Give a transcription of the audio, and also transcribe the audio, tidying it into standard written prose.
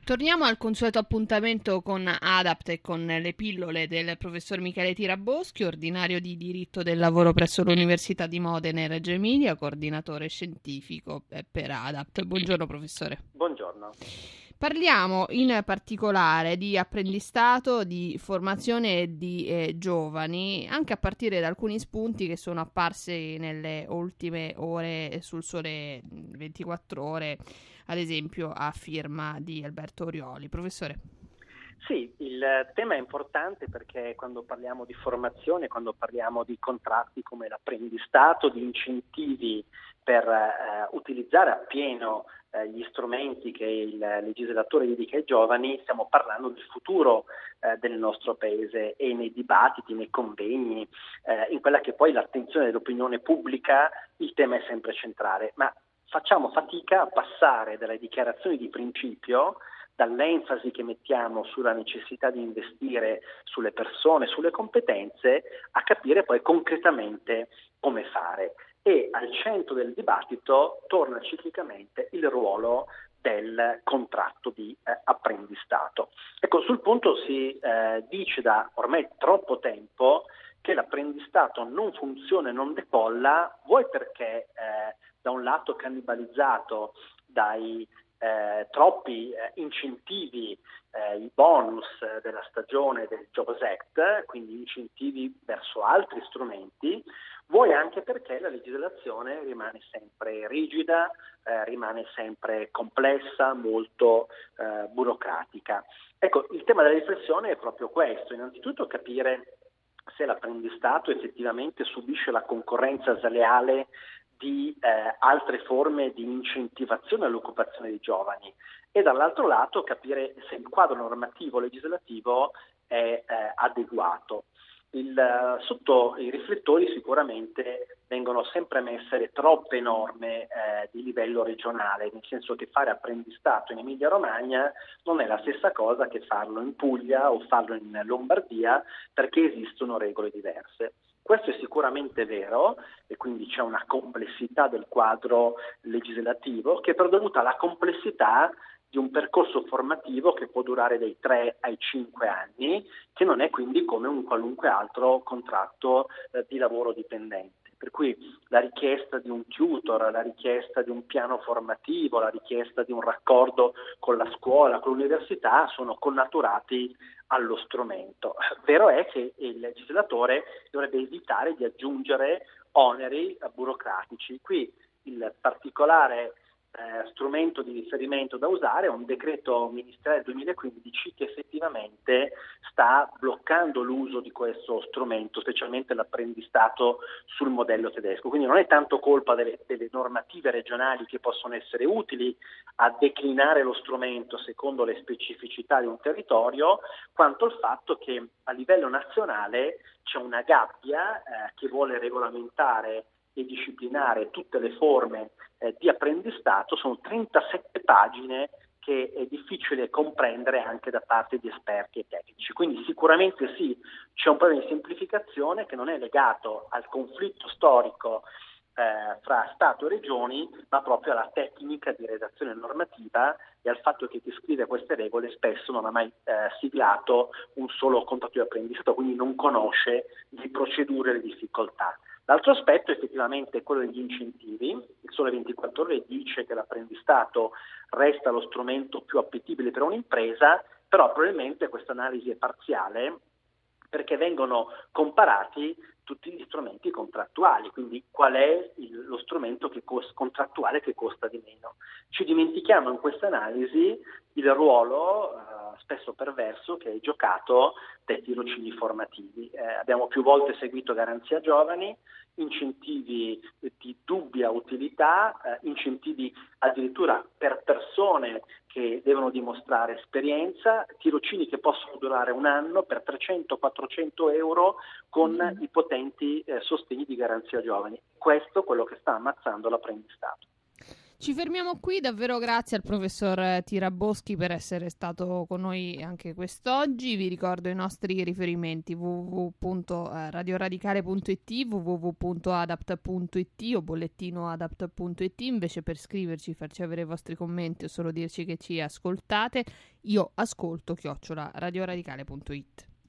Torniamo al consueto appuntamento con ADAPT e con le pillole del professor Michele Tiraboschi, ordinario di diritto del lavoro presso l'Università di Modena e Reggio Emilia, coordinatore scientifico per ADAPT. Buongiorno professore. Buongiorno. Parliamo in particolare di apprendistato, di formazione di giovani, anche a partire da alcuni spunti che sono apparsi nelle ultime ore sul Sole 24 Ore, ad esempio a firma di Alberto Orioli. Professore. Sì, il tema è importante perché quando parliamo di formazione, quando parliamo di contratti come l'apprendistato, di incentivi per utilizzare appieno gli strumenti che il legislatore dedica ai giovani, stiamo parlando del futuro del nostro paese, e nei dibattiti, nei convegni, in quella che poi l'attenzione dell'opinione pubblica, il tema è sempre centrale. Ma facciamo fatica a passare dalle dichiarazioni di principio, dall'enfasi che mettiamo sulla necessità di investire sulle persone, sulle competenze, a capire poi concretamente come fare. E al centro del dibattito torna ciclicamente il ruolo del contratto di apprendistato. Ecco, sul punto si dice da ormai troppo tempo che l'apprendistato non funziona e non decolla, vuoi perché da un lato cannibalizzato dai troppi incentivi, i bonus della stagione del Jobs Act, quindi incentivi verso altri strumenti, vuoi anche perché la legislazione rimane sempre rigida, rimane sempre complessa, molto burocratica. Ecco, il tema della riflessione è proprio questo: innanzitutto capire se l'apprendistato effettivamente subisce la concorrenza sleale di altre forme di incentivazione all'occupazione dei giovani, e dall'altro lato capire se il quadro normativo legislativo è adeguato. Sotto i riflettori sicuramente vengono sempre messe le troppe norme di livello regionale, nel senso che fare apprendistato in Emilia-Romagna non è la stessa cosa che farlo in Puglia o farlo in Lombardia, perché esistono regole diverse. Questo è sicuramente vero, e quindi c'è una complessità del quadro legislativo che è dovuta alla complessità di un percorso formativo che può durare dai 3 ai 5 anni, che non è quindi come un qualunque altro contratto di lavoro dipendente. Per cui la richiesta di un tutor, la richiesta di un piano formativo, la richiesta di un raccordo con la scuola, con l'università sono connaturati allo strumento. Vero è che il legislatore dovrebbe evitare di aggiungere oneri burocratici. Qui il particolare strumento di riferimento da usare è un decreto ministeriale del 2015 che effettivamente sta bloccando l'uso di questo strumento, specialmente l'apprendistato sul modello tedesco. Quindi non è tanto colpa delle normative regionali, che possono essere utili a declinare lo strumento secondo le specificità di un territorio, quanto il fatto che a livello nazionale c'è una gabbia che vuole regolamentare e disciplinare tutte le forme di apprendistato. Sono 37 pagine che è difficile comprendere anche da parte di esperti e tecnici. Quindi sicuramente sì, c'è un problema di semplificazione che non è legato al conflitto storico fra Stato e Regioni, ma proprio alla tecnica di redazione normativa e al fatto che chi scrive queste regole spesso non ha mai siglato un solo contratto di apprendistato, quindi non conosce le procedure e le difficoltà. L'altro aspetto effettivamente è quello degli incentivi. Il Sole 24 Ore dice che l'apprendistato resta lo strumento più appetibile per un'impresa, però probabilmente questa analisi è parziale, perché vengono comparati tutti gli strumenti contrattuali, quindi qual è lo strumento contrattuale che costa di meno. Ci dimentichiamo in questa analisi il ruolo spesso perverso che è giocato dai tirocini formativi. Abbiamo più volte seguito Garanzia Giovani, incentivi di dubbia utilità, incentivi addirittura per persone che devono dimostrare esperienza, tirocini che possono durare un anno per 300-400 euro con i potenti sostegni di Garanzia Giovani. Questo è quello che sta ammazzando l'apprendistato. Ci fermiamo qui, davvero grazie al professor Tiraboschi per essere stato con noi anche quest'oggi. Vi ricordo i nostri riferimenti: www.radioradicale.it, www.adapt.it o bollettinoadapt.it. Invece, per scriverci, farci avere i vostri commenti o solo dirci che ci ascoltate, io ascolto @radioradicale.it.